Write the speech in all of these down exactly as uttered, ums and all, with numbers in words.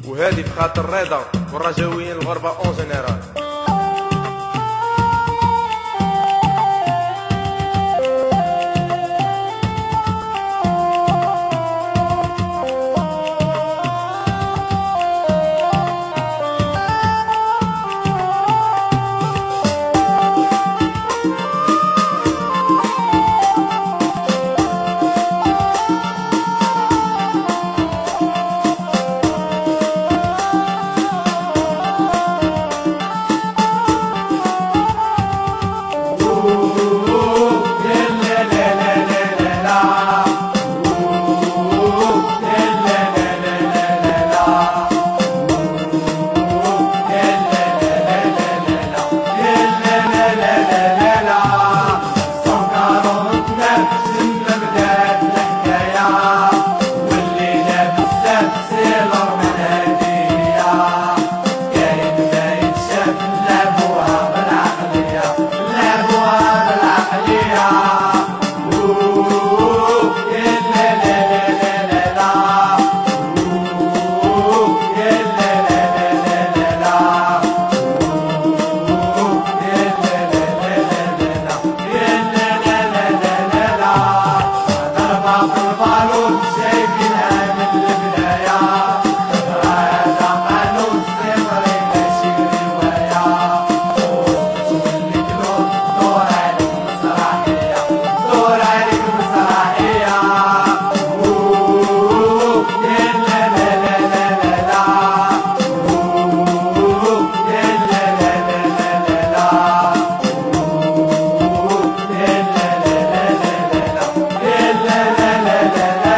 وهذه في خاطر الرضا والرجاويين الغربة اون جينيرال. لا لا لا لا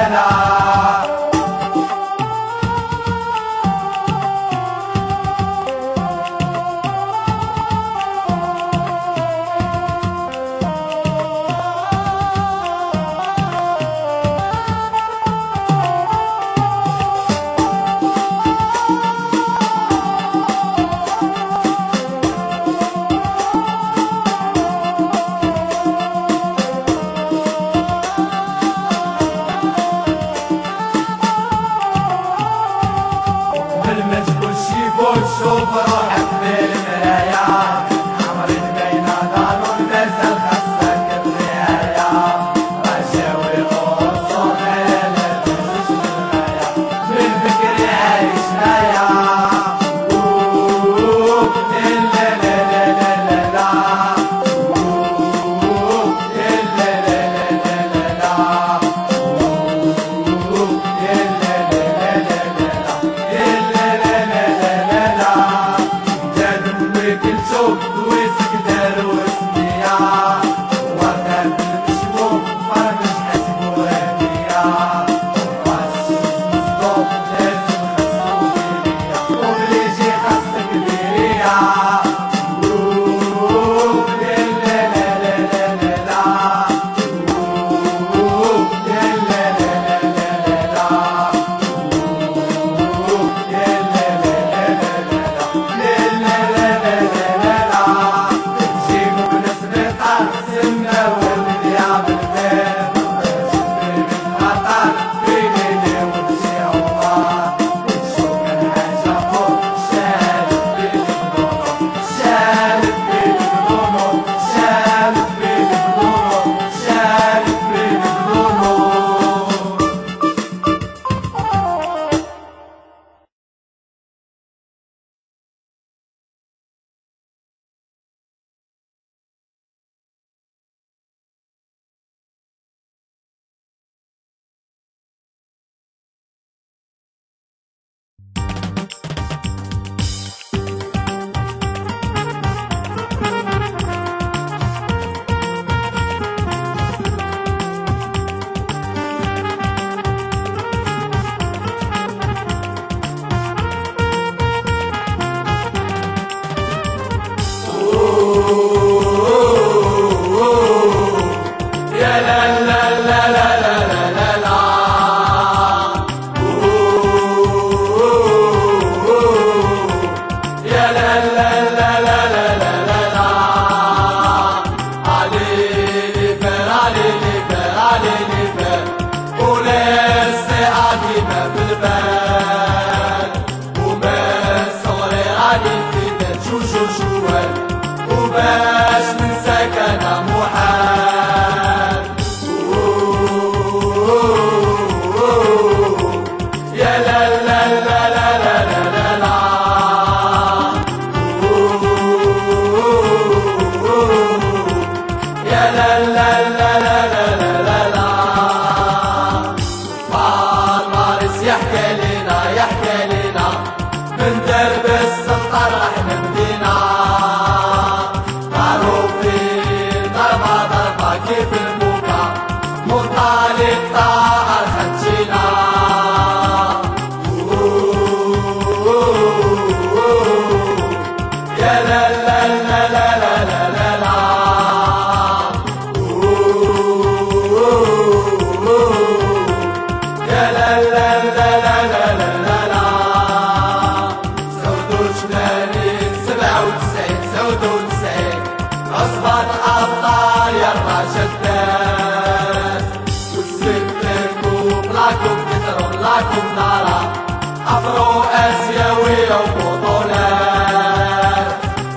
لكم بترول لكم نارا أفرو آسيوية وبطولات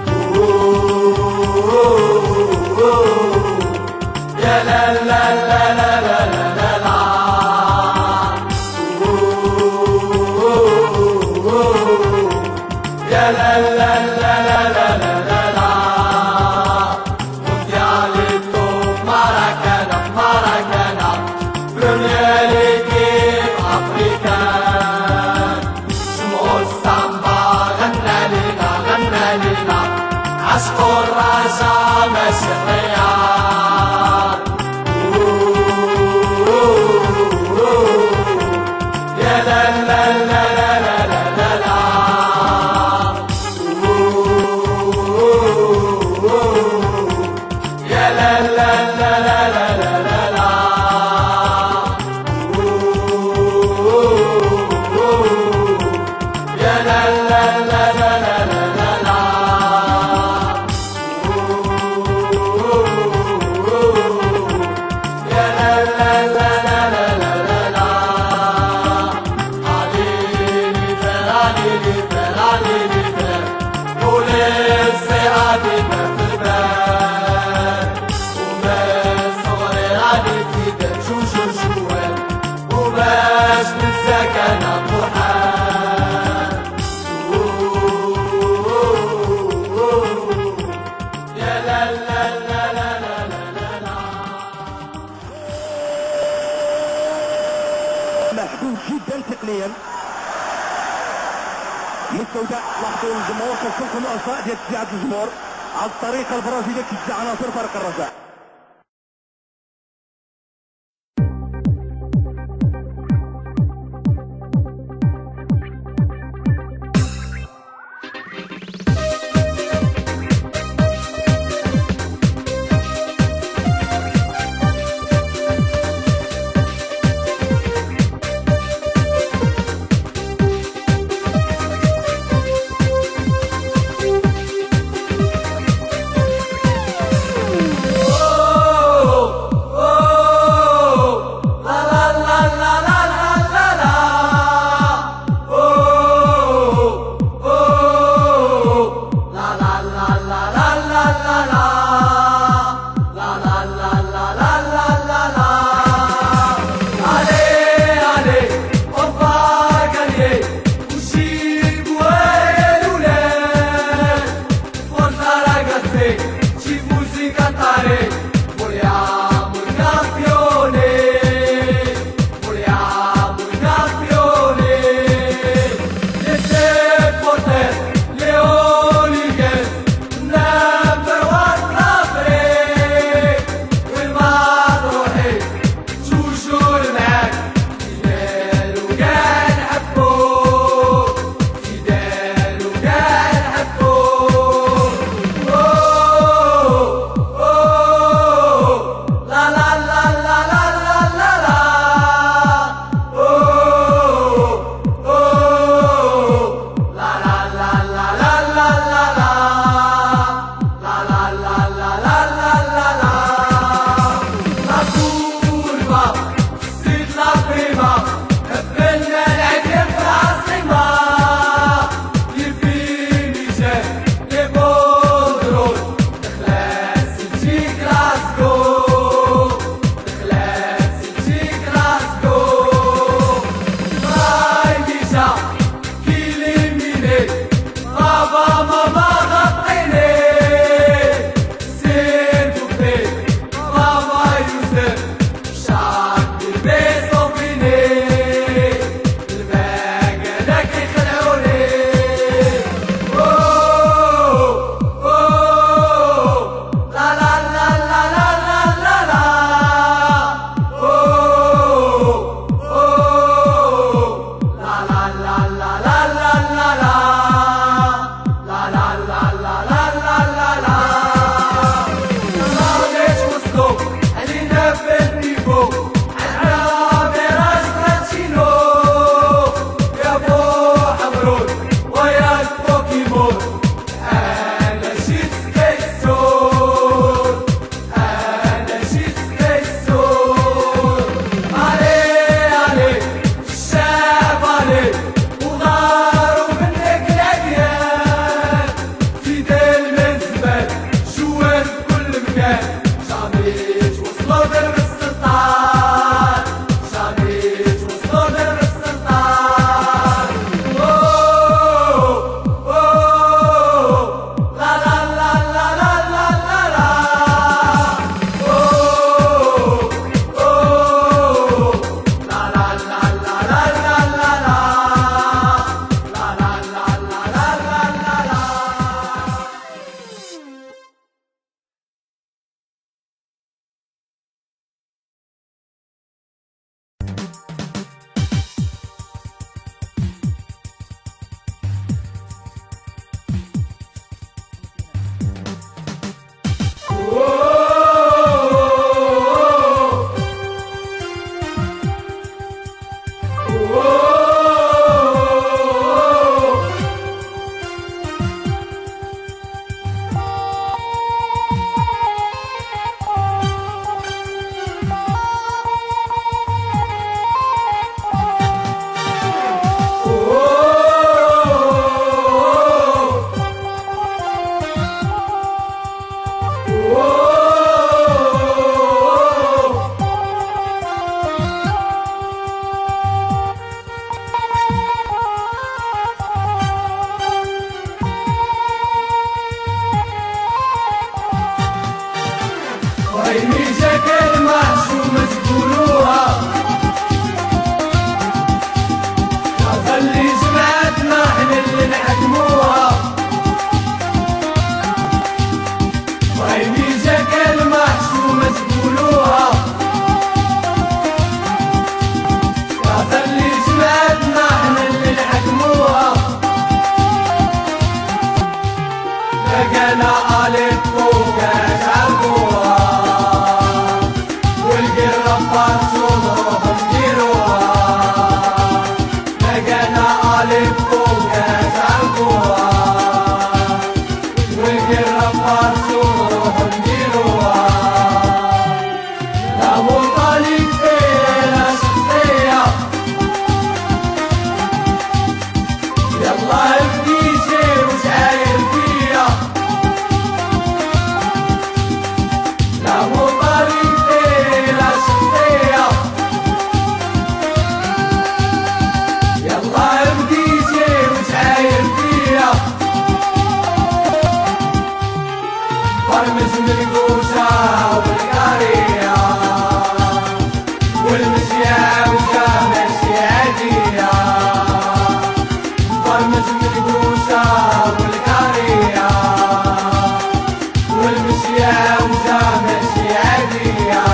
يا لا لا لا لا لا لا لا يا لا لا لا لا لا لا لا موندياليتو ماراكانا ماراكانا بريمير ليغ افريكان شموع السامبا غنى لينا غنى لينا عشق الرجا مسيحيان يا لا لا لا لا لا لا لا يا لا لا لا لا لا لا لا يا لا لا لا لا لا لا لا يا لا لا لا لا لا لا لا عليني فراني فراني فراني ولسه عادنا في البال وبس صغري عادي كده شو شو شو وباش نتسكن بروحان يا لا لا لا لا لا لا لا محدود جدا تقنيا للسوداء. لاحظوا الجمهور كيف الاعضاء ديال اتحاد الجمهور على الطريقه البرازيليه كتشجع عناصر فريق الرجاء. Oh ميزة كلمة شو ما تقولوها خلي جماعتنا احنا اللي نحكموها. وهي ميزة كلمة شو ما تقولوها خلي جماعتنا احنا اللي نحكموها. لقينا ألف وكاس عرفوها فرمز من القوشة والقارية والمسيا والجامع السيادية. فرمز من القوشة والقارية والمسيا والجامع السيادية.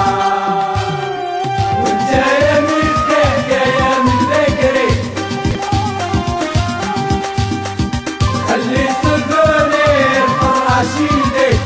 وانت يا من الضحكة يا من ذكري خليت الدنيا الرشيدي.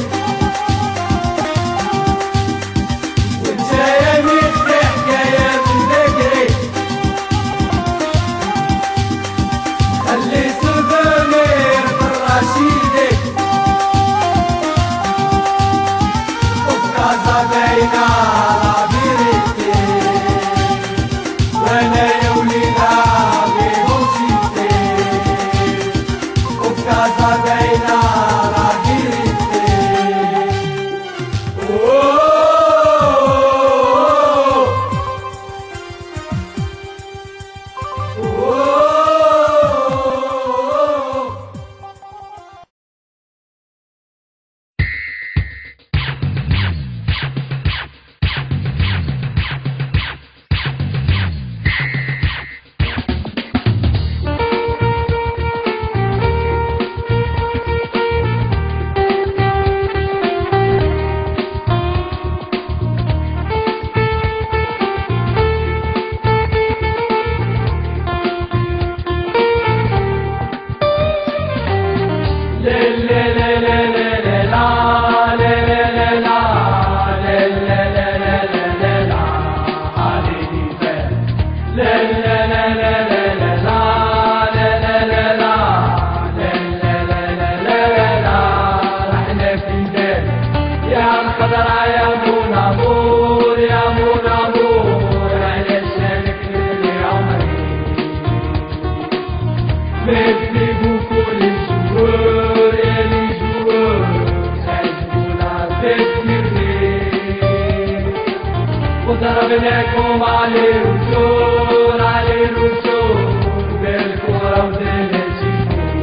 ضربناكم عليه وجور عليه وجور بالكورة ودلتيكم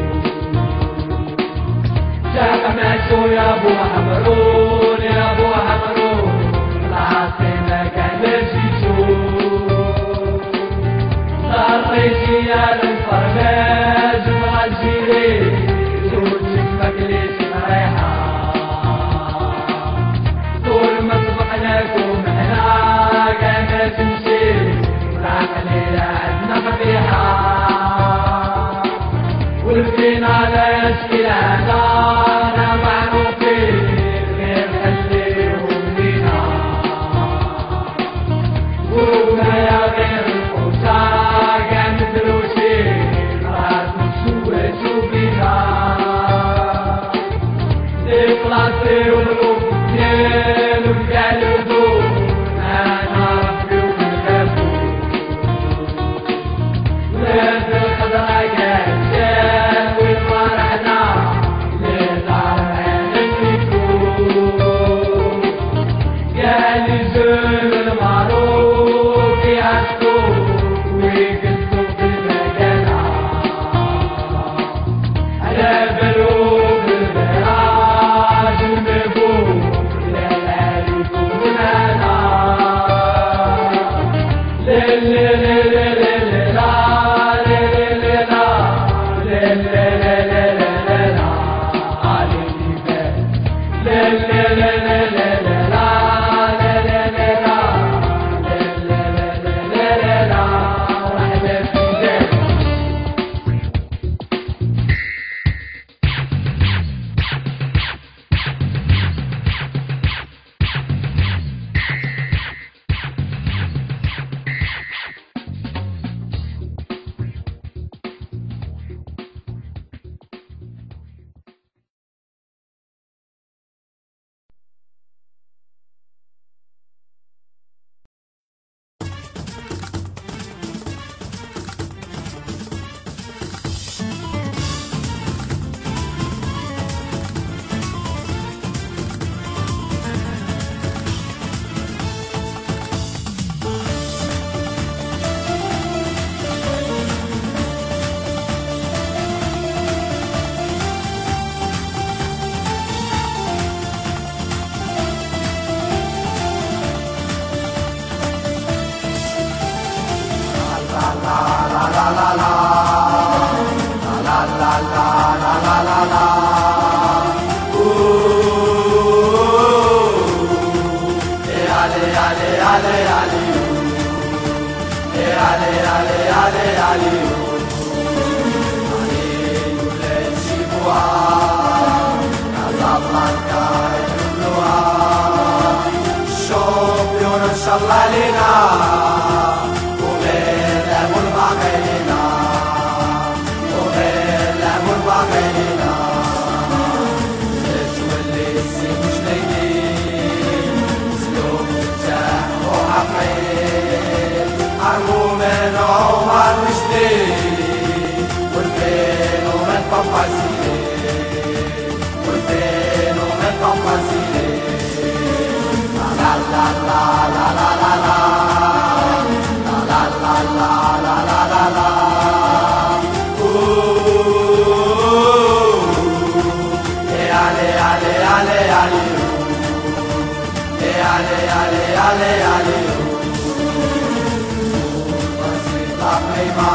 شاقماتو يا ابو حمرون يا ابو حمرون العاصمة كان جيتو ضريتي يا الفرماج مع الجيري زوجك ماكليش مريحة طول ما صبحناكم هنا كما تمشي راح ليلة عندنا فضيحة والبين على شكلها أنا معروفين غير خليهم لينا ورونا يا غير القوسة علي علي علي علي علي ولاد جيبوها كازابلانكا يحملوها الشامبيون ان شاء الله لينا وغير لعبوا الباقي لينا وغير لعبوا الباقي لينا تولي السيف جنيدين سلوك فتاح وعقيل عرمو من عمر مجديد والفين ومن طبع سيدي والفين ومن طبع سيدي لا لا لا لا لا لا لا لا لا لا لا لا لا لا علي علي علي علي علي علي علي علي العظيمة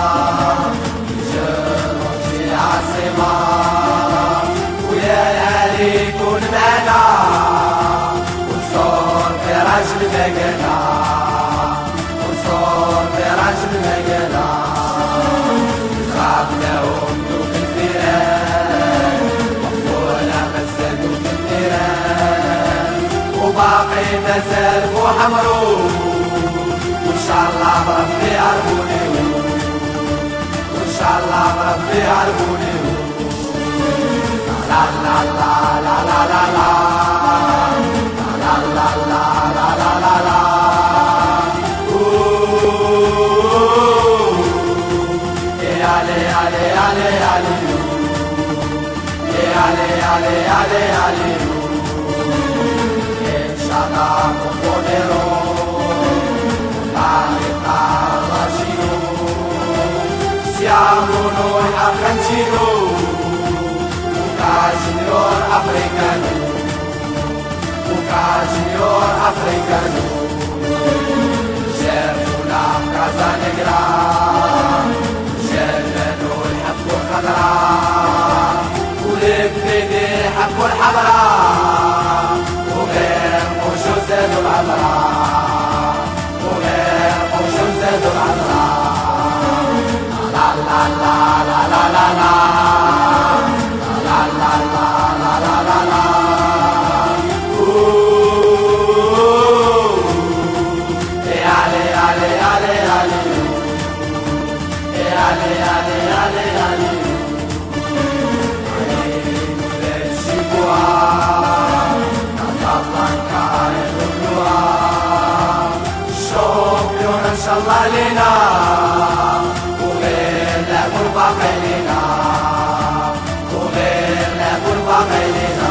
جرت في العاصمة ويا العلي كون معنا ونصور في راجل مكانة ونصور في راجل مكانة خافناهم دوك الفيران وقفونا مسا دوك النيران وباقي مازال بو حمرو وإن شاء الله بربي يعرفوني وإن شاء الله بربي يعرفوني لا لا لا لا لا لا لا لا لا لا لا لا لا لا يا علي علي علي علي يا علي علي علي علي إن شاء الله كونيرو Siamo noi africani, Ucasignor africano, Ucasignor africano, Cercuna casa negra, Cercano il حب الخضراء, ولفدي حب الحضراء, وغير وشو زادوا العذراء, وغير وشو زادوا العذراء. La la la la la la la la la la la la la la ale ale ale ale ale ale ale ale Casablanca يحملوها الشامبيون ان شاء الله لينا باقي لنا وغير لعبوا الباقي لنا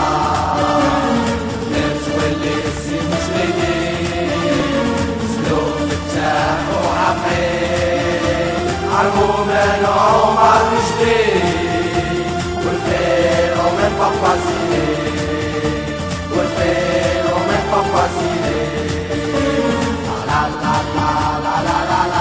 تولي السيف جنيدين سلوك فتاح وعقيل عرمو من عمر مجديد والفيل ومن بابا سيدي والفيل ومن بابا سيدي لا لا لا لا لا لا لا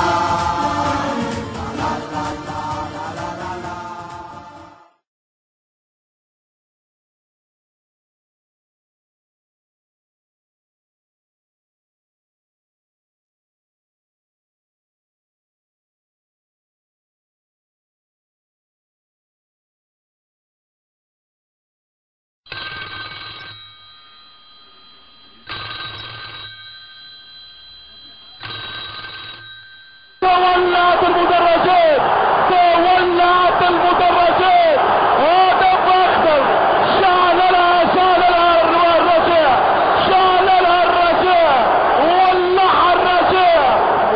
تولعت المدرجات تولعت المدرجات هدف اخضر شعل لها شعل لها الرجاء شعل لها الرجاء ولعها الرجاء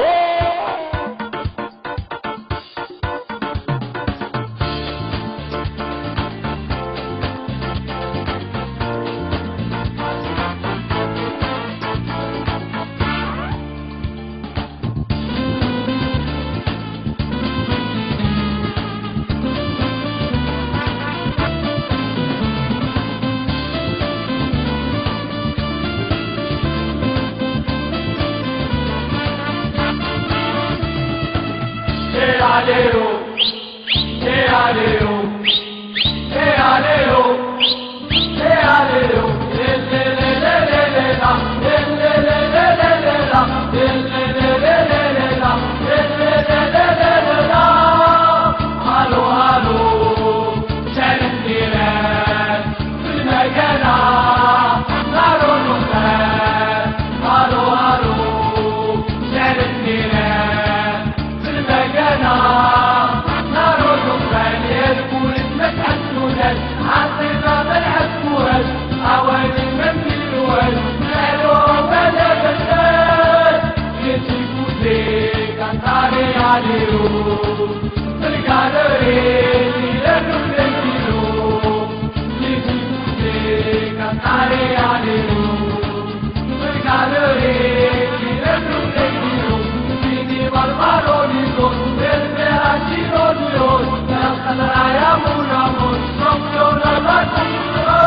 aleo, che aleo, che aleo, che aleo, le le le le le le la, le le le le le le la, le le le le le le la, le le جانا نار دخان يركون اسمك السودان عاصمة من عسكورات أواني من الوال نالو بلا بلاد يسيبوا ليك أنتاري عليهم القادرين يلقوا للجنوب يسيبوا ليك أنتاري عليهم القادرين يلقوا للجنوب سيدي بربروني صوت بالبراشي روديون الخضراء يا منامون صوتيون البركون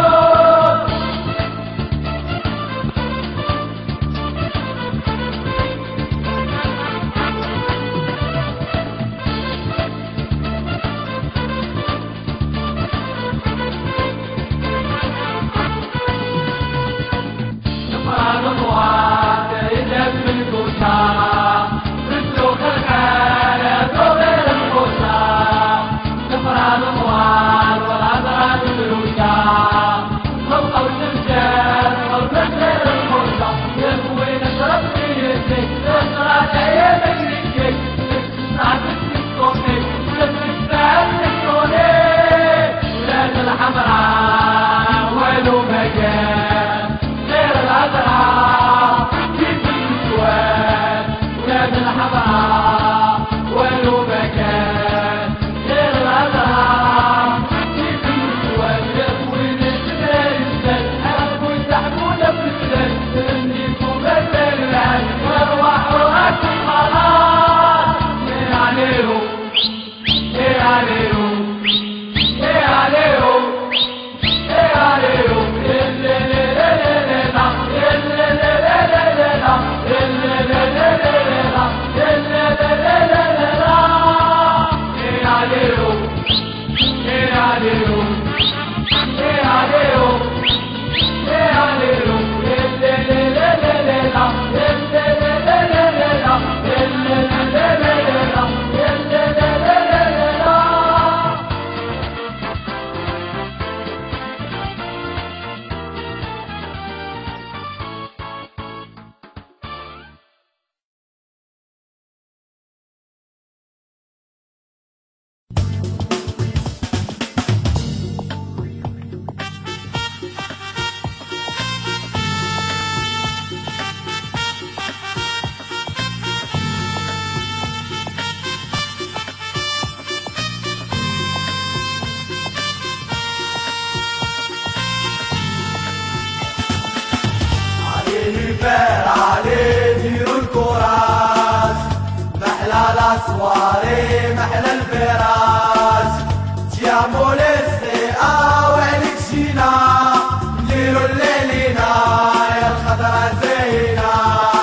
soirée محلى الفراش تيامو للسيئة وعليك جينا نديرو الليلينا يا الخضرا زينة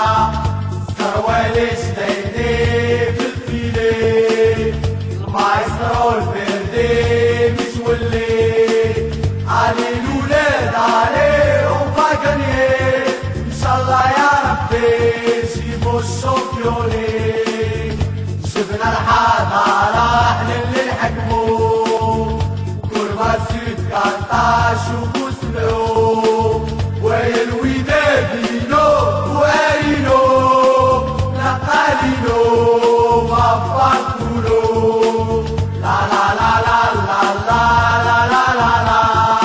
سروالي جديدي في الفيلي المايسترو الفردي متولي علي الولاد عليهم باقني ان شاء الله يا ربي جيبو الشوكيولي شفنا الحضارة احنا اللي نحكمو كوربا سيد كارتاج وبوسلو ويا الوداد لينو وارينو لقالينو وفاكولو لا لا لا لا لا لا لا لا لا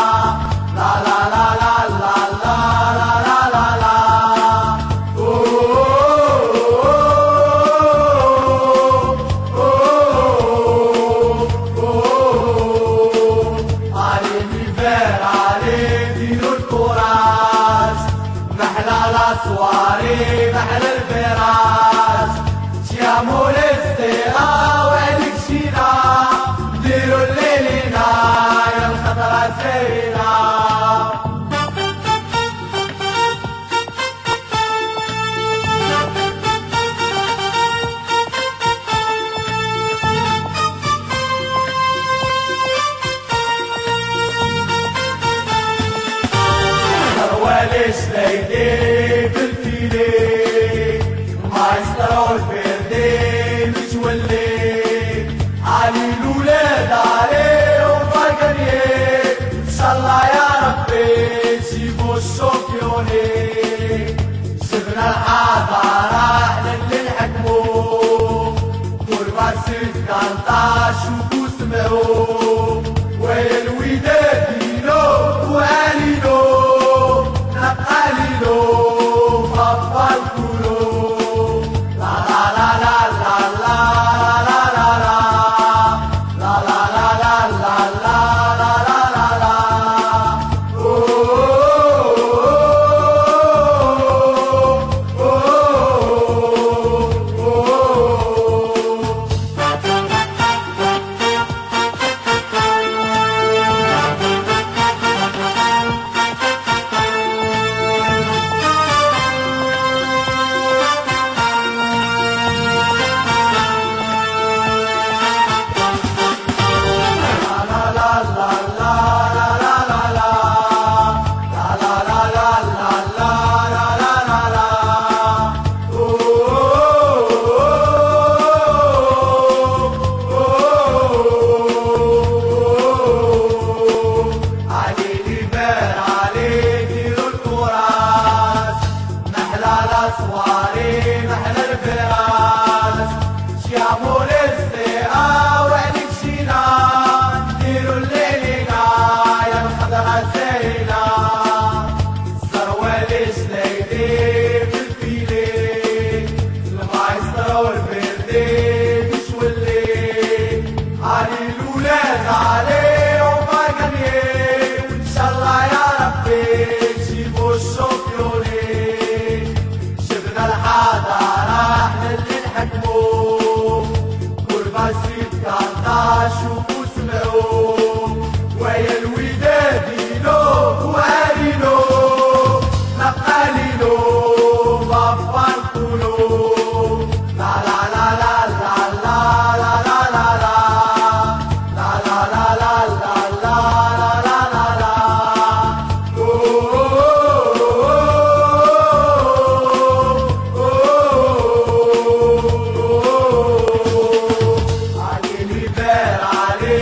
soirée محلى الفراش تيامو للسيئة وعليك جينا نديرو الليلينا يا الخضرا زينة سروالي جديدي مايسترو الفردي متولي علي الولاد عليهم باقني ان شاء الله يا ربي جيبو الشوكيوني شفنا الحضارة احنا اللي نحكمو والباسيس كانتاش وكوسمو ويا الوداد دينو وقالينو نقالينو بابا الكولو لا لا لا لا لا لا لا لا لا لا لا لا لا لا لا لا صواري محل الفراش شيامو للسيئة وعليك شينا ديروا الليلينا يا الخضرة زينا الثروة ليش ليدي بالفيلي المايسترو الفردي مش ولي علي الولاد علي وما غني وان شاء الله يا ربي جيبوا الشامبيوني الحضارة احنا اللي نحكمو والباسيت كانتاش وكوسمو ويا الوداد دينو وقالينو نقالينو بابا الكولو لا لا لا لا لا لا لا لا لا لا لا لا لا لا لا لا لا علي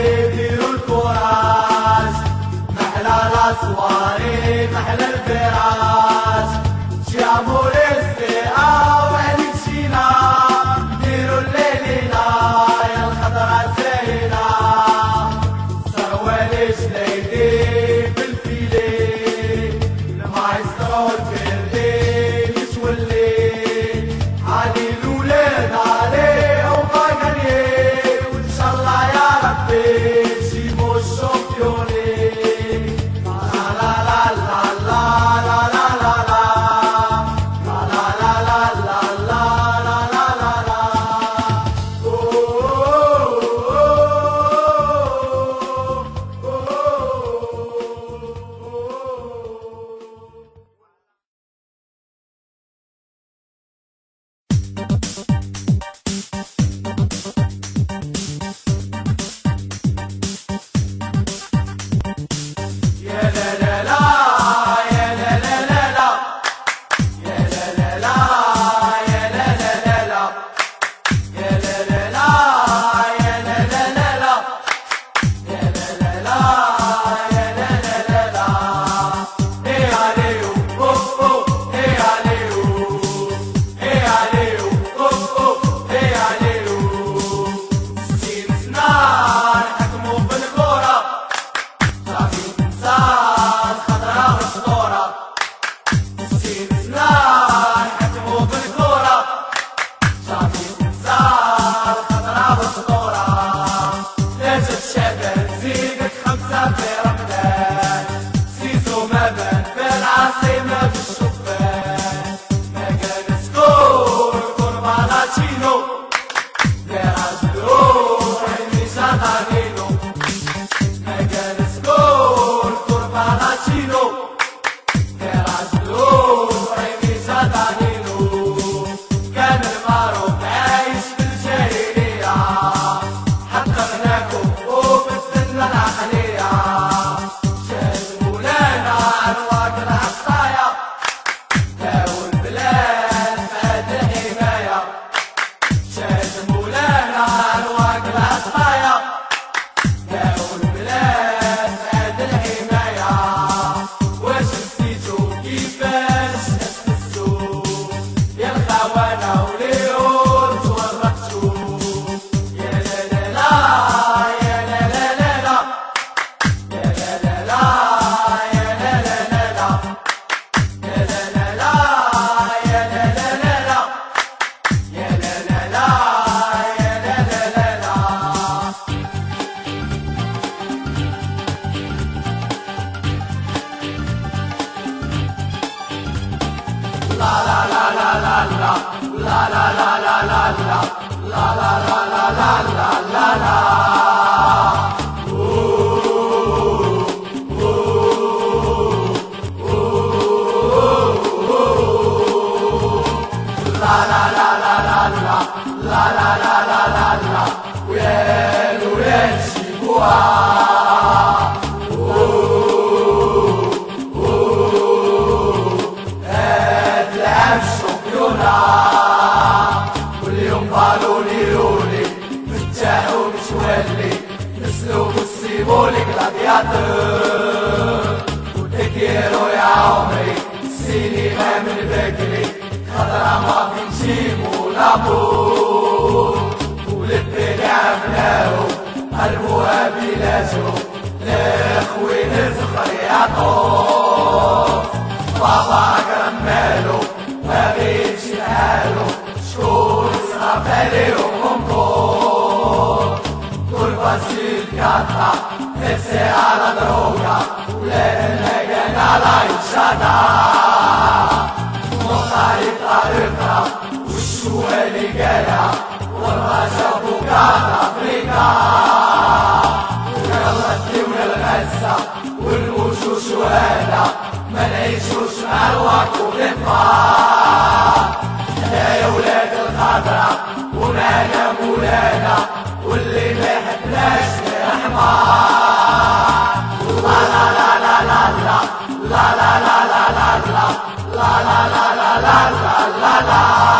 لا لا لا لا لا لا لا لا لا لا لا لا لا ويا الولاد شيبوها هتلعب الشامبيونا واليوم بالوني لولي فتحوا مشوالي نسلو بالسيبولي كلادياتور وتكيرو يا عمري السينما من بكري خضرا ما بنجيبو لابور ولبني عملاو قلبوها بلاجو لاخوين الزخر يعطوه بابا كرم مالو ما بيمشي لحالو شكون صغار عليهم مطور كل فصيل قطع نفسي على دروكا ولا نلاقان على يتشادا مخاري طريقها والشوالي قالها والرجا بوكاتا افريكا يلا تلونا الغزة والوشوش وهذا ما نعيشوش مع الوقت وبالنفاق يا ولاد الخضرا ومعنا مولانا واللي ما يحبناش حمار لا لا لا لا لا لا لا لا لا لا لا لا لا لا لا لا لا لا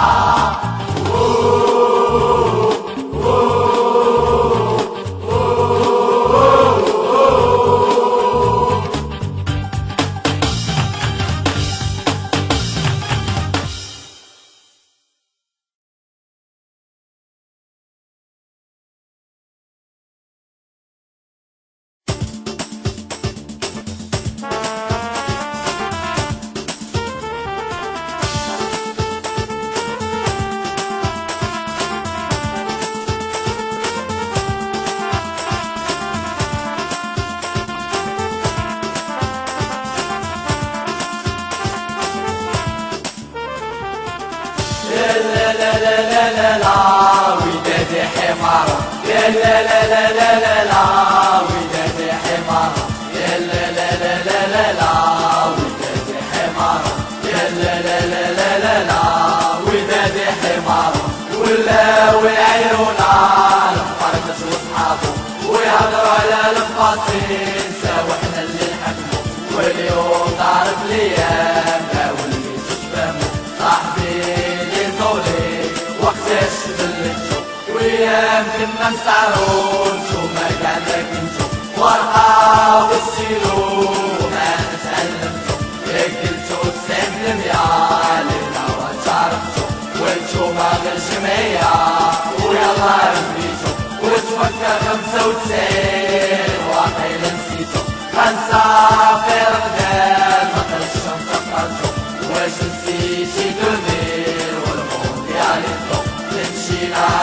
ودادي حمار يا لا لا لا لا لا لا ودادي حمار يا لا لا لا لا لا لا ودادي حمار يا لا لا لا لا لا لا ودادي حمار ولا ويعيرونا الفرقش وصحابه ويهضروا على الفاصل سوا احنا اللي نحكموا واليوم تعرف الايام ما وليتش تفهموا صاحبي اللي طولي وقتاش بلشوا ويام كنا نسهروا شو ما قعدنا كنشوف ورقة والسيلو ما نتعلمتو ياكلتو تسعين بالمية لينا وتعرفتو وانتو ما غير جمعية ويلا رميتو وتفكر خمسة وتسعين